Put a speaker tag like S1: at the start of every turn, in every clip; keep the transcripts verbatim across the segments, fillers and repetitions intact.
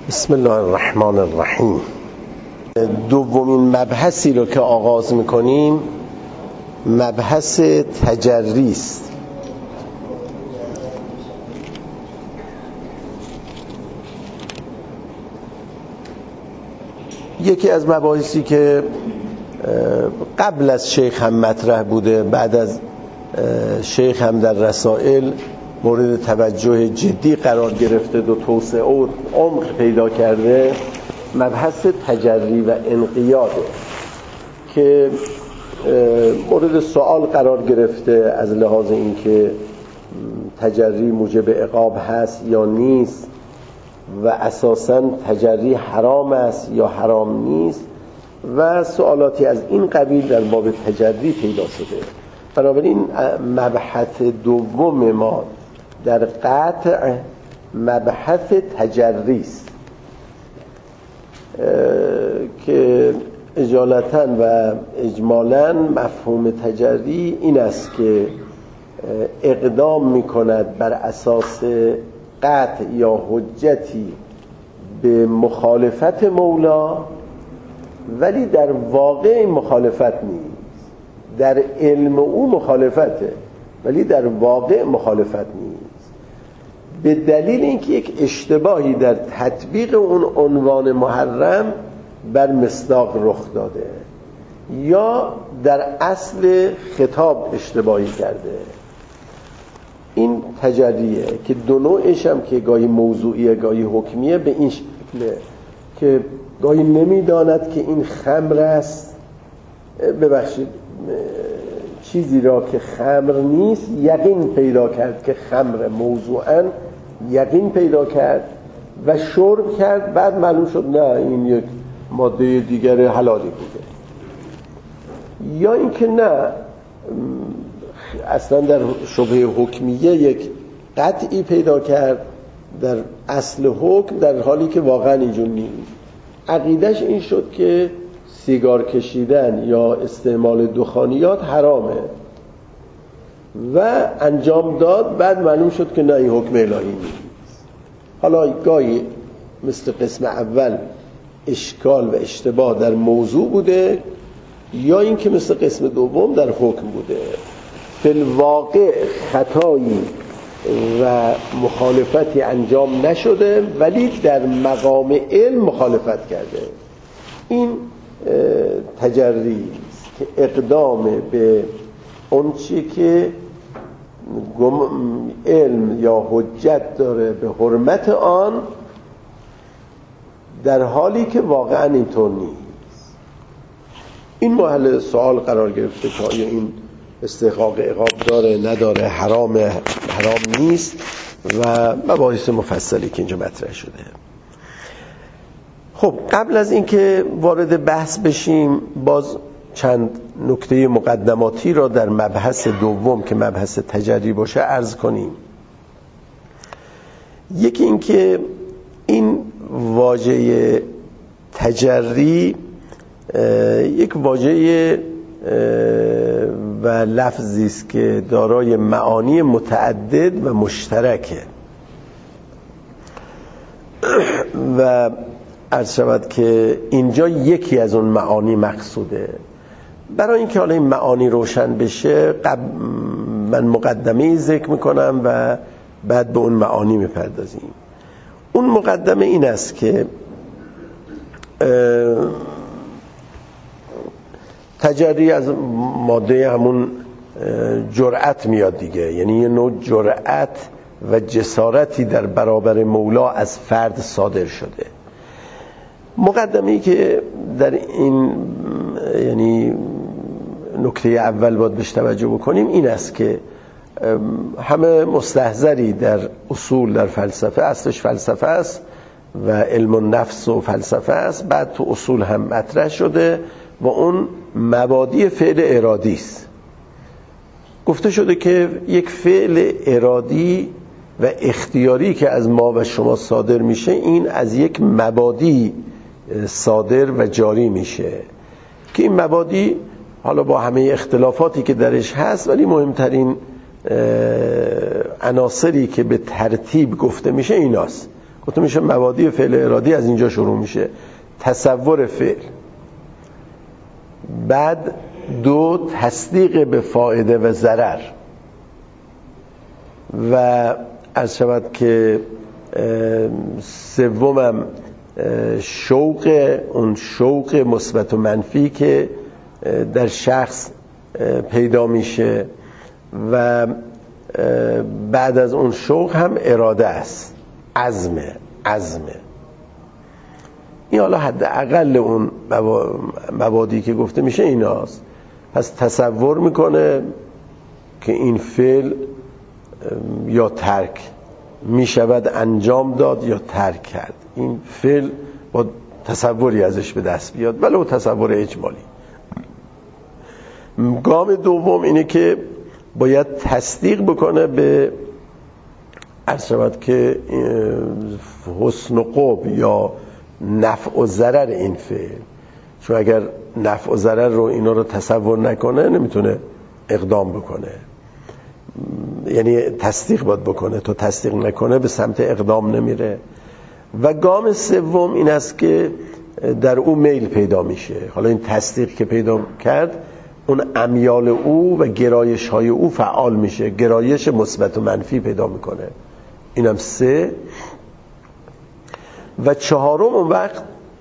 S1: بسم الله الرحمن الرحیم. دومین مبحثی رو که آغاز میکنیم مبحث تجری است. یکی از مباحثی که قبل از شیخ هم مطرح بوده، بعد از شیخ هم در رسائل مورد توجه جدی قرار گرفته و توسعه و عمق پیدا کرده، مبحث تجری و انقیاده که مورد سوال قرار گرفته از لحاظ اینکه تجری موجب عقاب هست یا نیست و اساساً تجری حرام است یا حرام نیست و سوالاتی از این قبیل در باب تجری پیدا شده. بنابراین مبحث دوم ما در قطع مبحث تجری است که اجالتا و اجمالا مفهوم تجری این است که اقدام میکند بر اساس قطع یا حجتی به مخالفت مولا، ولی در واقع مخالفت نیست. در علم او مخالفته ولی در واقع مخالفت نیست، به دلیل اینکه یک اشتباهی در تطبیق اون عنوان محرم بر مصداق رخ داده یا در اصل خطاب اشتباهی کرده. این تجریه که دو نوعش هم که گاهی موضوعیه گاهی حکمیه به این شکله که گاهی نمیداند که این خمر است، ببخشید چیزی را که خمر نیست یقین پیدا کرد که خمر موضوعاً یقین پیدا کرد و شرب کرد، بعد معلوم شد نه این یک ماده دیگر حلالی بوده. یا اینکه نه اصلا در شبهه حکمیه یک قطعی پیدا کرد در اصل حکم در حالی که واقعا اینجور نیست. عقیدش این شد که سیگار کشیدن یا استعمال دخانیات حرامه و انجام داد، بعد معلوم شد که نه این حکم الهی نیست. حالا گاهی مثل قسم اول اشکال و اشتباه در موضوع بوده، یا این که مثل قسم دوم در حکم بوده. فی الواقع خطایی و مخالفتی انجام نشده ولی در مقام علم مخالفت کرده. این تجری است که اقدام به اون چی که علم یا حجت داره به حرمت آن در حالی که واقعا اینطور نیست. این محل سوال قرار گرفته که آیا این استحقاق عقاب داره نداره، حرام حرام نیست و مباحث مفصلی که اینجا مطرح شده. خب قبل از اینکه وارد بحث بشیم باز چند نکته مقدماتی را در مبحث دوم که مبحث تجری باشه عرض کنیم. یکی اینکه این واژه تجری یک واژه و لفظی است که دارای معانی متعدد و مشترکه و عرض شود که اینجا یکی از اون معانی مقصوده. برای اینکه حالا این معانی روشن بشه قبل من مقدمه ذکر میکنم و بعد به اون معانی میپردازیم. اون مقدمه این است که تجری از ماده همون جرأت میاد دیگه، یعنی یه نوع جرأت و جسارتی در برابر مولا از فرد صادر شده. مقدمه‌ای که در این یعنی نکته اول باید بهش توجه بکنیم این است که همه مستحضری در اصول در فلسفه، اصلش فلسفه است و علم النفس و فلسفه است، بعد تو اصول هم مطرح شده و اون مبادی فعل ارادی است. گفته شده که یک فعل ارادی و اختیاری که از ما و شما صادر میشه این از یک مبادی صادر و جاری میشه که این مبادی حالا با همه اختلافاتی که درش هست ولی مهمترین عناصری که به ترتیب گفته میشه ایناست. گفتم میشه مبادی فعل ارادی از اینجا شروع میشه. تصور فعل، بعد دو تصدیق به فایده و ضرر، و عرض شود که سومم شوق، اون شوق مثبت و منفی که در شخص پیدا میشه، و بعد از اون شوق هم اراده است، عزمه عزمه این حالا حد اقل اون مبادی که گفته میشه ایناست. پس تصور میکنه که این فعل یا ترک میشود انجام داد یا ترک کرد، این فعل با تصوری ازش به دست بیاد، ولو تصور اجمالی. گام دوم اینه که باید تصدیق بکنه به عرض شود که حسن و قبح یا نفع و ضرر این فعل، چون اگر نفع و ضرر رو اینا رو تصور نکنه نمیتونه اقدام بکنه، یعنی تصدیق باید بکنه، تو تصدیق نکنه به سمت اقدام نمیره. و گام سوم این است که در او میل پیدا میشه. حالا این تصدیق که پیدا کرد، اون امیال او و گرایش های او فعال میشه، گرایش مثبت و منفی پیدا میکنه. اینم سه. و چهارم اون وقت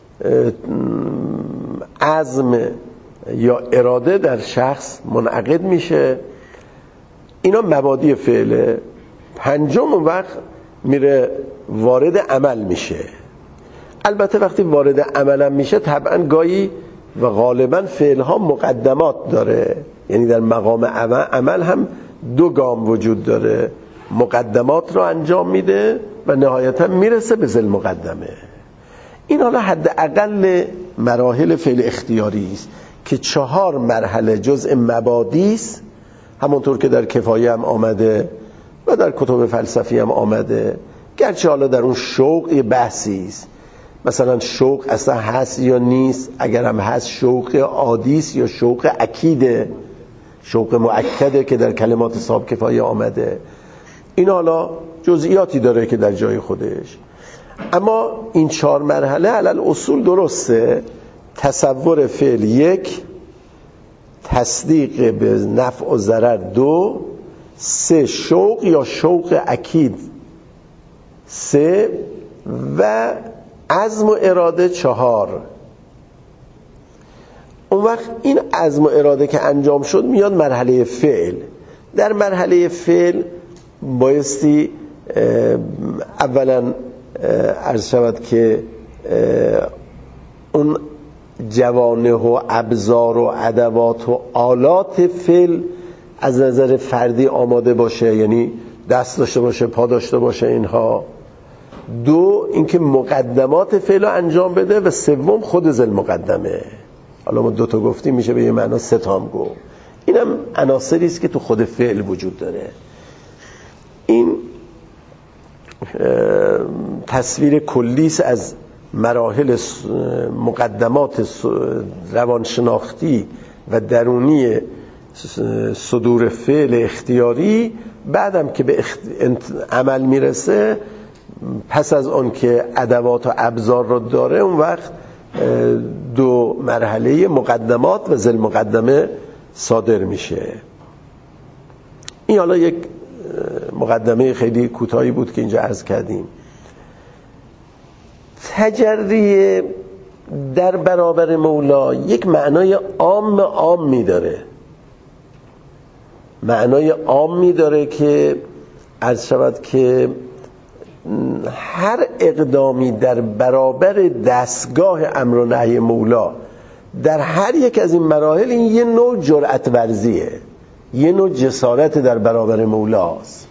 S1: عزم یا اراده در شخص منعقد میشه. اینا مبادی فعله. پنجم اون وقت میره وارد عمل میشه. البته وقتی وارد عمل میشه طبعا گاهی و غالبا فعل ها مقدمات داره، یعنی در مقام عمل هم دو گام وجود داره، مقدمات رو انجام میده و نهایتا میرسه به ذل مقدمه. این حالا حد اقل مراحل فعل اختیاری است که چهار مرحله جزء مبادی است، همونطور که در کفایه هم آمده و در کتب فلسفی هم آمده. گرچه حالا در اون شوق یه بحثی است، مثلا شوق اصلا هست یا نیست، اگر هم هست شوق عادی است یا شوق اکیده، شوق مؤکده که در کلمات صاحب کفایه آمده. این حالا جزئیاتی داره که در جای خودش. اما این چهار مرحله علل اصول درسته. تصور فعل یک، تصدیق به نفع و ضرر دو، سه شوق یا شوق اکید سه، و عزم و اراده چهار. اون وقت این عزم و اراده که انجام شد میاد مرحله فعل. در مرحله فعل بایستی اولا عرض شود که اون جوانه و ابزار و ادوات و آلات فعل از نظر فردی آماده باشه، یعنی دست داشته باشه، پا داشته باشه اینها. دو اینکه مقدمات فعل رو انجام بده، و سوم خود ذل مقدمه. حالا ما دو تا گفتیم میشه به یه معنا سه تا هم گفت. اینم عناصری است که تو خود فعل وجود داره. این تصویر کلی است از مراحل مقدمات روانشناختی و درونی صدور فعل اختیاری. بعدم که به عمل میرسه، پس از اون که ادوات و ابزار رو داره، اون وقت دو مرحله مقدمات و ذل مقدمه صادر میشه. این حالا یک مقدمه خیلی کوتاهی بود که اینجا عرض کردیم. تجری در برابر مولا یک معنای عام عام می داره، معنای عام می داره که عرض شود که هر اقدامی در برابر دستگاه امر و نهی مولا در هر یک از این مراحل، این یه نوع جرأت ورزیه، یه نوع جسارت در برابر مولاست.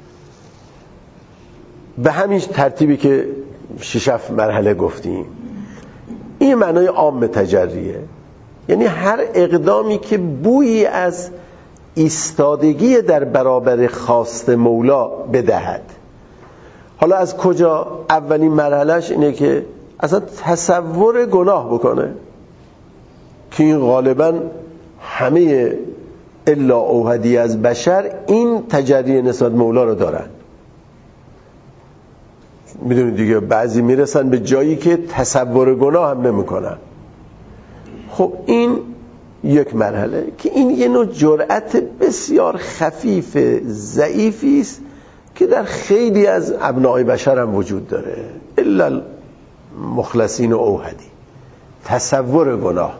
S1: به همین ترتیبی که شش هفت مرحله گفتیم. این معنای عام تجریه، یعنی هر اقدامی که بویی از ایستادگی در برابر خواست مولا بدهد. حالا از کجا؟ اولین مرحلهش اینه که اصلا تصور گناه بکنه، که این غالبا همه الا اوحدی از بشر این تجری نسبت مولا رو دارن. میدونید دیگه بعضی میرسن به جایی که تصور گناه هم نمیکنن. خب این یک مرحله که این یه نوع جرأت بسیار خفیف ضعیفی است که در خیلی از ابنای بشر هم وجود داره، الا مخلصین و اوحدی. تصور گناه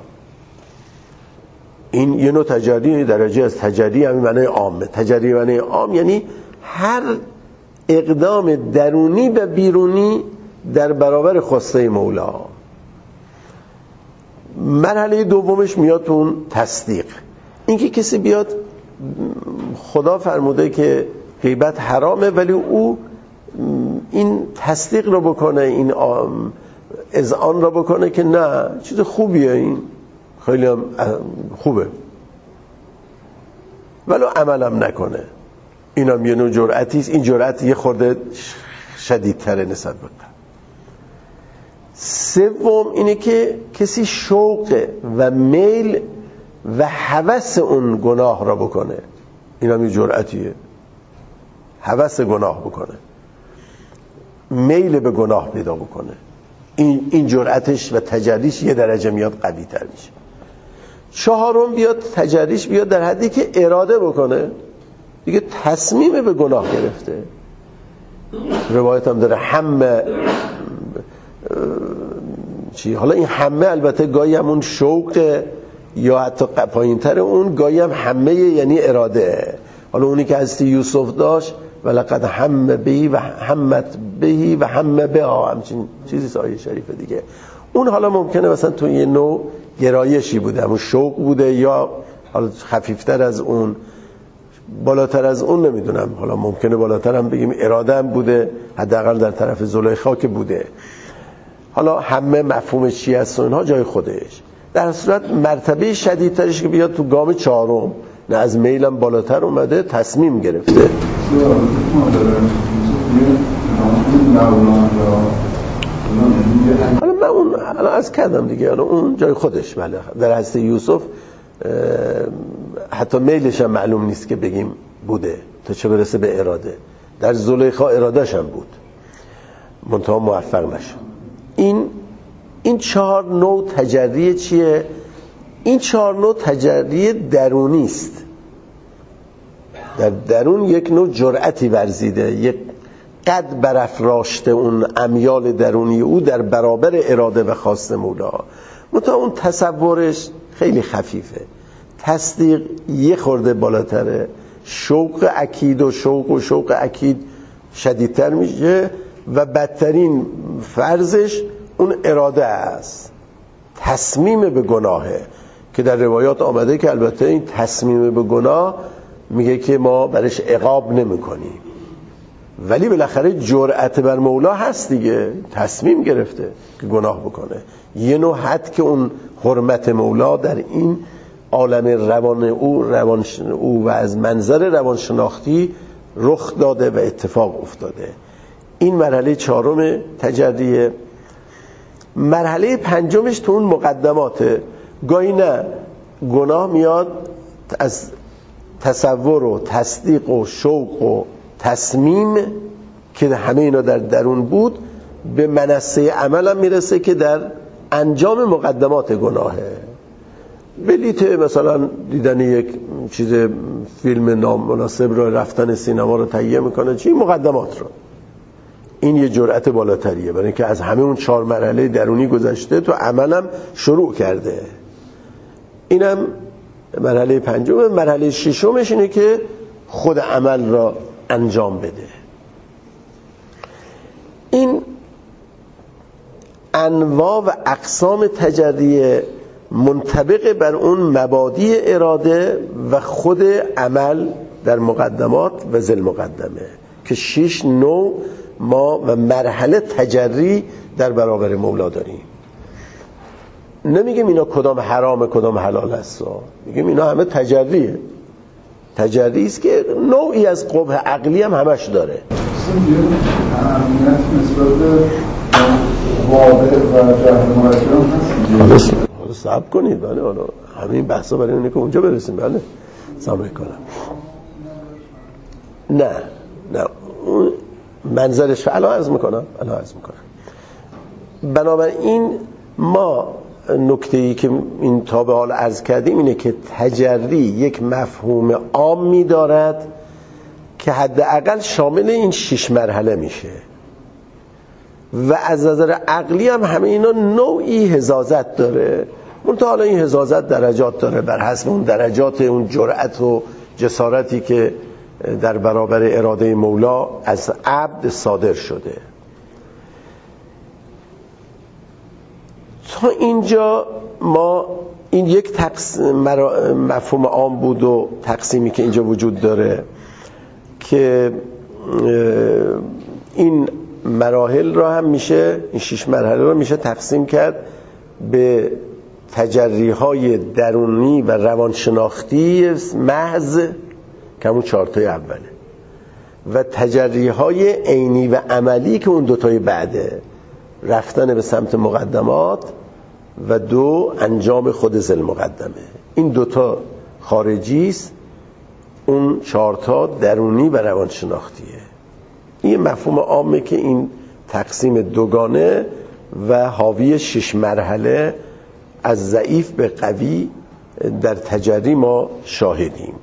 S1: این یه نوع تجری درجه از تجری همین معنی عامه. تجری معنی عام یعنی هر اقدام درونی و بیرونی در برابر خواسته مولا. مرحله دومش میاد تو اون تصدیق. اینکه کسی بیاد خدا فرموده که غیبت حرامه ولی او این تصدیق رو بکنه، این اذعان رو بکنه که نه چیز خوبیه، این خیلی هم خوبه، ولو عملم نکنه. این هم یه نوع جرأتیست. این جرأت یه خورده شدیدتره نسبت به قبل. سوم اینه که کسی شوق و میل و هوس اون گناه را بکنه. این هم یه جرأتیه، هوس گناه بکنه، میل به گناه پیدا بکنه. این این جرأتش و تجریش یه درجه میاد قوی تر میشه. چهارم بیاد تجریش بیاد در حدی که اراده بکنه، دیگه تصمیم به گناه گرفته. روایت هم داره همه چی، حالا این همه البته گاهی همون شوق یا حتی پایین‌تر اون، گاهی هم همه یعنی اراده. حالا اونی که حضرت یوسف داشت ولقد هم بهی و همت بهی و هم بها، همچین چیزی آیه شریفه دیگه. اون حالا ممکنه مثلا تو یه نوع گرایشی بوده، همون شوق بوده، یا حالا خفیفتر از اون، بالاتر از اون نمیدونم، حالا ممکنه بالاتر هم بگیم اراده هم بوده، حداقل در طرف زلیخا که بوده. حالا همه مفهومش چی هست و اینها جای خودش. در صورت مرتبه شدیدترش که بیاد تو گام چهارم، نه از میلم بالاتر اومده، تصمیم گرفته. حالا من اون حالا از کردم دیگه، حالا اون جای خودش. بله در حضرت یوسف حتی میلش هم معلوم نیست که بگیم بوده تا چه برسه به اراده. در زلیخا ارادهش هم بود منتها موفق نشد. این این چهار نوع تجری چیه؟ این چهار نوع تجری درونی است. در درون یک نوع جرأتی ورزیده، یک قد برافراشته اون امیال درونی او در برابر اراده و خواست مولا. منتها اون تصورش خیلی خفیفه، تصدیق یه خورده بالاتره، شوق اکید و شوق و شوق اکید شدیدتر میشه و بدترین فرضش اون اراده است، تصمیم به گناهه که در روایات آمده که البته این تصمیم به گناه میگه که ما برش عقاب نمی کنیم، ولی بالاخره جرأت بر مولا هست دیگه، تصمیم گرفته که گناه بکنه. یه نوع حد که اون حرمت مولا در این عالم روان او روان او و از منظر روانشناختی رخ داده و اتفاق افتاده. این مرحله چهارم تجریه. مرحله پنجمش تو اون مقدماته. گاهی نه گناه میاد از تصور و تصدیق و شوق و تصمیم که همه اینا در درون بود به منصه عمل هم میرسه که در انجام مقدمات گناهه. بلیت مثلا دیدن یک چیز فیلم نامناسب رو، رفتن سینما رو تهیه میکنه، چی مقدمات رو. این یه جرأت بالاتریه، برای اینکه از همه اون چهار مرحله درونی گذشته تو عملم شروع کرده. اینم مرحله پنجم. مرحله ششمش اینه که خود عمل را انجام بده. این انواع و اقسام تجری منطبق بر اون مبادی اراده و خود عمل در مقدمات و ذل مقدمه که شش نوع ما و مرحله تجری در برابر مولا داریم. نمیگیم اینا کدام حرام کدام حلال است، میگیم اینا همه تجریه. تجری است که نوعی از قبح عقلی هم همش داره. حالا صبر کنید، بله حالا همین بحثا برای اینه که اونجا برسیم. بله سامح کنم. نه نه منظرش الان عرض میکنم الان عرض میکنم بنابراین ما نکته‌ای که این تا به حال عرض کردیم اینه که تجری یک مفهوم عامی دارد که حداقل شامل این شش مرحله میشه و از نظر عقلی هم همه اینا نوعی حزازت داره. منتها حالا این حزازت درجات داره بر حسب اون درجات اون جرأت و جسارتی که در برابر اراده مولا از عبد صادر شده. تا اینجا ما این یک تقسیم مفهوم عام بود و تقسیمی که اینجا وجود داره که این مراحل را هم میشه این شش مرحله را میشه تقسیم کرد به تجریهای درونی و روانشناختی محض که همون چهارتای اوله و تجریهای عینی و عملی که اون دوتای بعده، رفتن به سمت مقدمات و دو انجام خود ذل مقدمه. این دوتا خارجی است، اون چهارتا درونی و روانشناختیه. این مفهوم عامه که این تقسیم دوگانه و حاوی شش مرحله از ضعیف به قوی در تجری ما شاهدیم.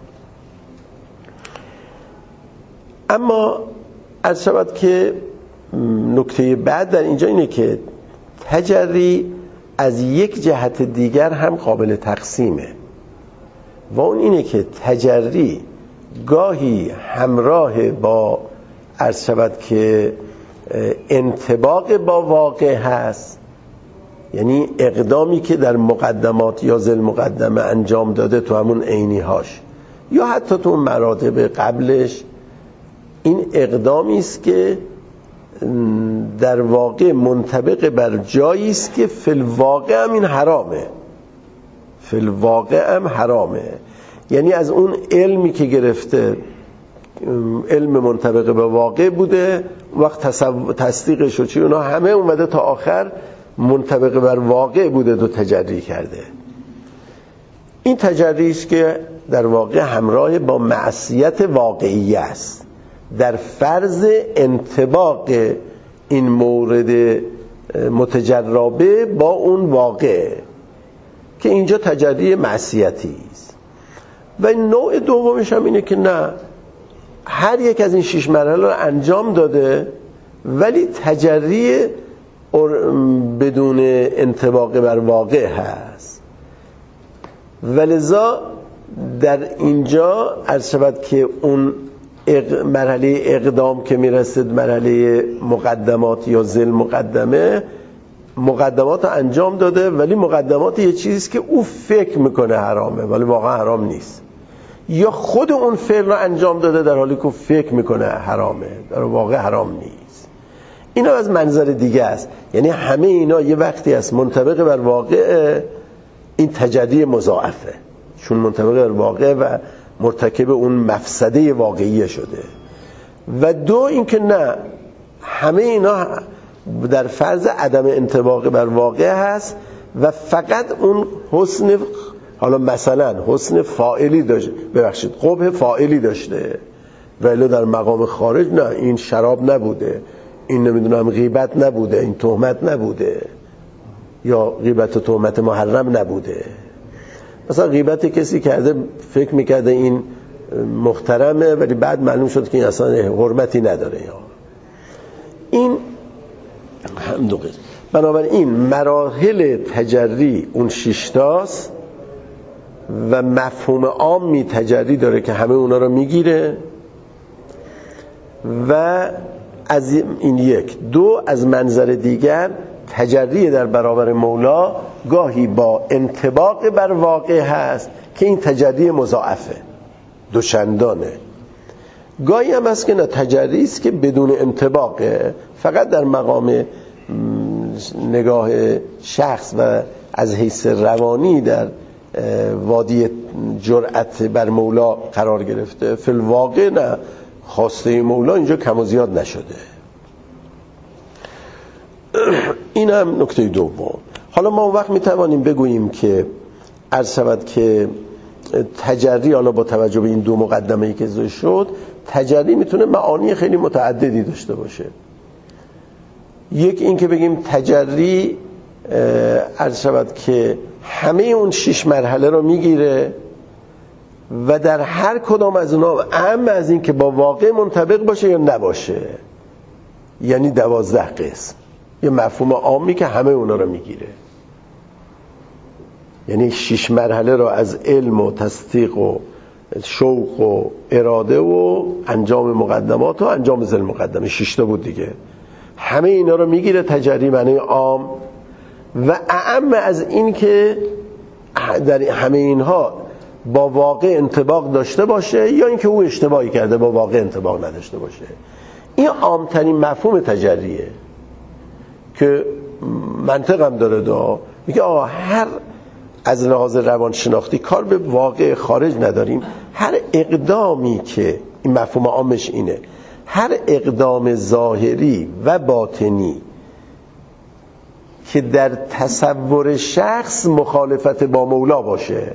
S1: اما عرض شود که نکته بعد در اینجا اینه که تجری از یک جهت دیگر هم قابل تقسیمه و اون اینه که تجری گاهی همراه با عرض شود که انطباق با واقع هست، یعنی اقدامی که در مقدمات یا ذل مقدمه انجام داده تو همون عینی هاش یا حتی تو مراتب قبلش، این اقدامی است که در واقع منطبق بر جایی است که فی الواقع هم این حرامه فی الواقع هم حرامه یعنی از اون علمی که گرفته علم منطبق به واقع بوده، وقت تصدیقش و چی اونا همه اومده تا آخر منطبق بر واقع بوده، دو تجری کرده. این تجری است که در واقع همراه با معصیت واقعی است در فرض انطباق این مورد متجربه با اون واقع که اینجا تجری معصیتی است. و نوع دومش هم اینه که نه، هر یک از این شش مرحله رو انجام داده ولی تجری بدون انطباق بر واقع هست. ولذا در اینجا عرض شود که اون مرحله اقدام که میرسد مرحله مقدمات یا ذل مقدمه، مقدمات رو انجام داده ولی مقدمات یه چیزیست که او فکر میکنه حرامه ولی واقعا حرام نیست، یا خود اون فعل رو انجام داده در حالی که فکر میکنه حرامه در واقع حرام نیست. اینا از منظر دیگه است، یعنی همه اینا یه وقتی است منطبق بر واقع، این تجری مضاعفه چون منطبق بر واقع و مرتکب اون مفسده واقعی شده. و دو اینکه نه، همه اینا در فرض عدم انطباق بر واقع هست و فقط اون حسن، حالا مثلا حسن فاعلی داشته، ببخشید قبح فاعلی داشته ولی در مقام خارج نه، این شراب نبوده، این نمیدونم غیبت نبوده، این تهمت نبوده یا غیبت و تهمت محرم نبوده. مثلا غیبت کسی کرده فکر میکرده این محترمه ولی بعد معلوم شد که این اصلا حرمتی نداره. یا این هم دو قسم. بنابراین مراحل تجری اون شیشتاست و مفهوم عامی تجری داره که همه اونا رو میگیره و از این یک. دو، از منظر دیگر تجری در برابر مولا گاهی با انطباق بر واقع هست که این تجری مضاعفه، دوچندانه. گاهی هم هست که نه، تجری است که بدون انطباقه، فقط در مقام نگاه شخص و از حیث روانی در وادی جرأت بر مولا قرار گرفته. فی الواقع نه، خواسته مولا اینجا کم و زیاد نشده. این هم نکته دوم. حالا ما اون وقت میتوانیم بگوییم که عرض شود که تجری، حالا با توجه به این دو مقدمه‌ای که ذکر شد، تجری میتونه معانی خیلی متعددی داشته باشه. یک این که بگیم تجری عرض شود که همه اون شش مرحله رو میگیره و در هر کدام از اونها اهم از این که با واقع منطبق باشه یا نباشه، یعنی دوازده قسم، یه مفهوم عامی که همه اونا رو میگیره. یعنی شش مرحله رو از علم و تصدیق و شوق و اراده و انجام مقدمات و انجام ذل مقدمه، شش تا بود دیگه، همه اینا رو میگیره تجری، معنی عام. و اعم از این که در همه اینها با واقع انطباق داشته باشه یا اینکه او اشتباهی کرده با واقع انطباق نداشته باشه. این عامترین مفهوم تجریه که منطق هم داره. دا میگه آقا هر از لحاظ روانشناختی کار به واقع خارج نداریم، هر اقدامی که این مفهوم عامش اینه، هر اقدام ظاهری و باطنی که در تصور شخص مخالفت با مولا باشه،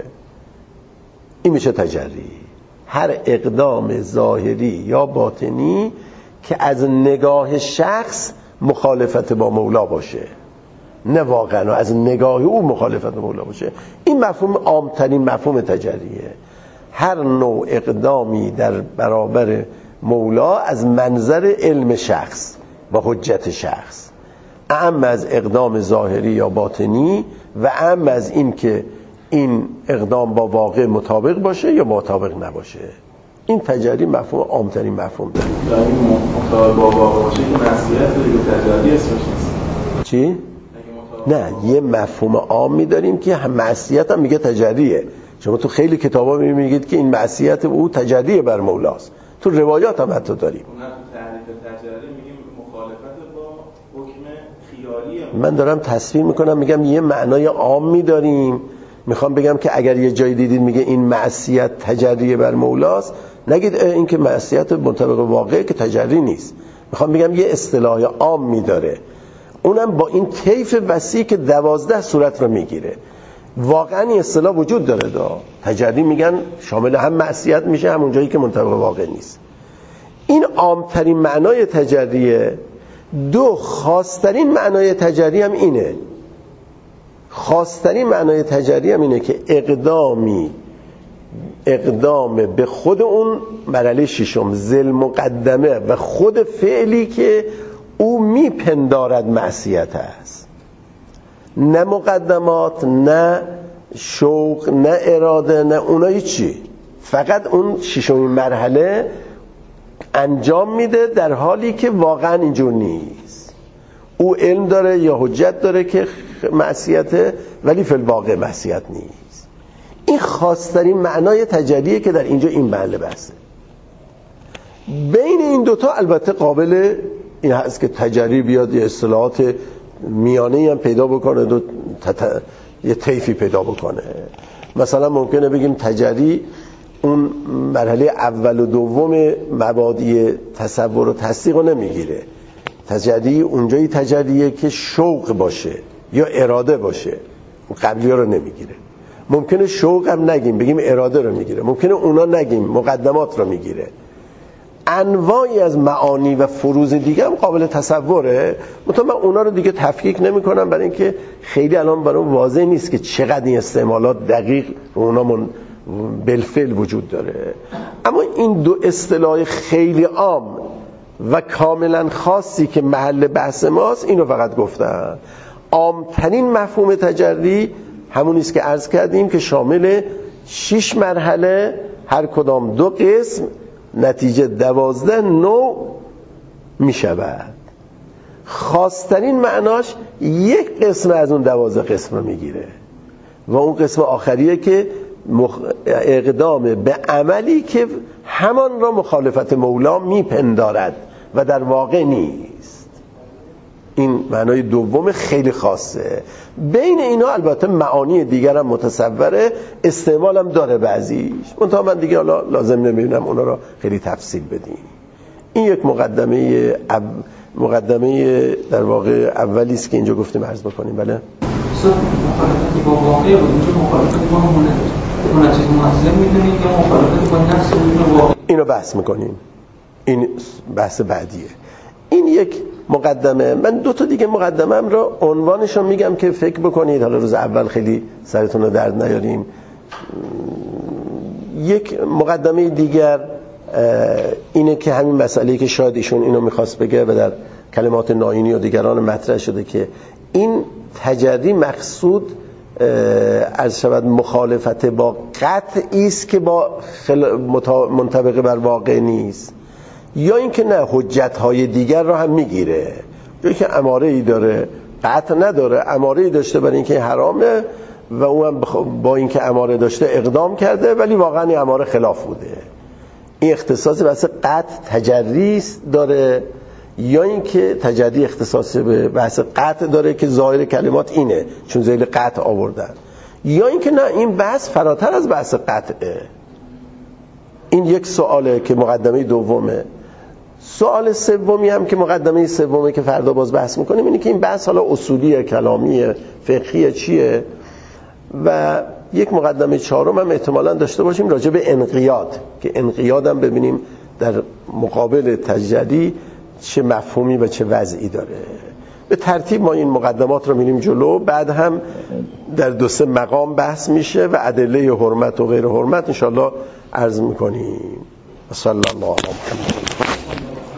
S1: این میشه تجری. هر اقدام ظاهری یا باطنی که از نگاه شخص مخالفت با مولا باشه، نه واقعا از نگاه او مخالفت با مولا باشه، این مفهوم عامترین مفهوم تجریه. هر نوع اقدامی در برابر مولا از منظر علم شخص و حجت شخص، اعم از اقدام ظاهری یا باطنی و اعم از این که این اقدام با واقع مطابق باشه یا مطابق نباشه. این تجری مفهوم عامترین مفهوم داره.
S2: این مطابق با واقع باشه که معصیت دیگه تجری اسمش نیست.
S1: چی؟ نه، یه مفهوم عام می‌داریم که هم معصیت هم میگه تجریه. شما تو خیلی کتابا می‌بینید که این معصیت او تجریه بر مولاست. تو روایات هم حتی داریم.
S2: اون تعریف تجری میگیم مخالفت با حکم خیالیه.
S1: من دارم تصویر میکنم، میگم یه معنای عام می‌داریم. میخوام بگم که اگر یه جای دیدید میگه این معصیت تجریه بر مولاست، نگید این که معصیت منطبق واقع که تجری نیست. میخوام بگم یه اصطلاح عام می‌داره، اونم با این طیف وسیع که دوازده صورت رو میگیره. واقعا این اصطلاح وجود داره. دا تجری میگن شامل هم معصیت میشه، هم اونجایی که منطبق واقع نیست. این عامترین معنای تجریه. دو، خاصترین معنای تجری هم اینه. خاصترین معنای تجری هم اینه که اقدامی اقدام به خود اون مرحله ششم، ذل مقدمه و خود فعلی که او میپندارد معصیت است، نه مقدمات، نه شوق، نه اراده، نه اونایی چی، فقط اون ششمین مرحله انجام میده در حالی که واقعا اینجور نیست. او علم داره یا حجت داره که معصیته، ولی فی الواقع معصیت نیست. این خاصترین معنای تجریه که در اینجا این محل بحثه. بین این دوتا البته قابل این هست که تجری بیاد یه اصطلاحات میانه‌ای هم پیدا بکنه، دو تت... یه طیفی پیدا بکنه. مثلا ممکنه بگیم تجری اون مرحله اول و دوم مبادی تصور و تصدیق رو نمیگیره. تجری اونجایی تجریه که شوق باشه یا اراده باشه، اون قبلی ها رو نمیگیره. ممکنه شوق هم نگیم، بگیم اراده رو میگیره. ممکنه اونا نگیم، مقدمات رو میگیره. انواعی از معانی و فروز دیگه هم قابل تصوره، مثلا من اونا رو دیگه تفکیک نمی کنم برای اینکه خیلی الان برام واضح نیست که چقدر این استعمالات دقیق اونا من بالفعل وجود داره. اما این دو اصطلاح خیلی عام و کاملا خاصی که محل بحث ماست، اینو فقط گفتم. عامترین مفهوم تجری همون است که عرض کردیم که شامل شش مرحله، هر کدام دو قسم، نتیجه دوازده نوع می شود. خاصترین معناش یک قسم از اون دوازده قسم رو میگیره و اون قسم آخریه که مخ... اقدام به عملی که همان را مخالفت مولا میپندارد و در واقع نیست. این معنای دوم خیلی خاصه. بین اینا البته معانی دیگر هم متصوره، استعمال هم داره بعضیش، منتها من دیگه حالا لازم نمیبینم اونا را خیلی تفصیل بدیم. این یک مقدمه اب... مقدمه در واقع اولی است که اینجا گفتیم عرض بکنیم. بله
S3: مخالفتی با واقع بود، اینجا مخالفت با همونه اون چیز موثر میدونید یا مخالفت با نفس علوم واقعی؟
S1: اینو بحث میکنیم، این بحث بعدیه. این یک مقدمه. من دو تا دیگه مقدمه‌ام رو عنوانش رو میگم که فکر بکنید، حالا روز اول خیلی سرتون رو درد نیاریم. یک مقدمه دیگر اینه که همین مسئله‌ای که شاید ایشون اینو میخواست بگه و در کلمات ناینی و دیگران مطرح شده که این تجری مقصود عرض شود مخالفت با قطعی است که با خل... منطبق بر واقع نیست، یا اینکه نه حجت‌های دیگر رو هم میگیره، یا که اماره‌ای داره قطع نداره، اماره‌ای داشته برای اینکه حرامه و اون هم با اینکه اماره داشته اقدام کرده ولی واقعا این اماره خلاف بوده. این اختصاص بحث قطع تجری داره، یا اینکه تجری اختصاص به بحث قطع داره که ظاهر کلمات اینه چون ذیل قطع آوردن، یا اینکه نه این بحث فراتر از بحث قطعه. این یک سواله که مقدمه دومه. سوال سومی هم که مقدمه سومی که فردا باز بحث میکنیم اینه که این بحث حالا اصولیه، کلامیه، فقهیه، چیه. و یک مقدمه چهارم هم احتمالاً داشته باشیم راجع به انقیاد، که انقیاد هم ببینیم در مقابل تجری چه مفهومی و چه وضعی داره. به ترتیب ما این مقدمات رو میریم جلو، بعد هم در دو سه مقام بحث میشه و ادله حرمت و غیر حرمت انشاءالله عرض میکنیم. صلی الله علیه و سلم.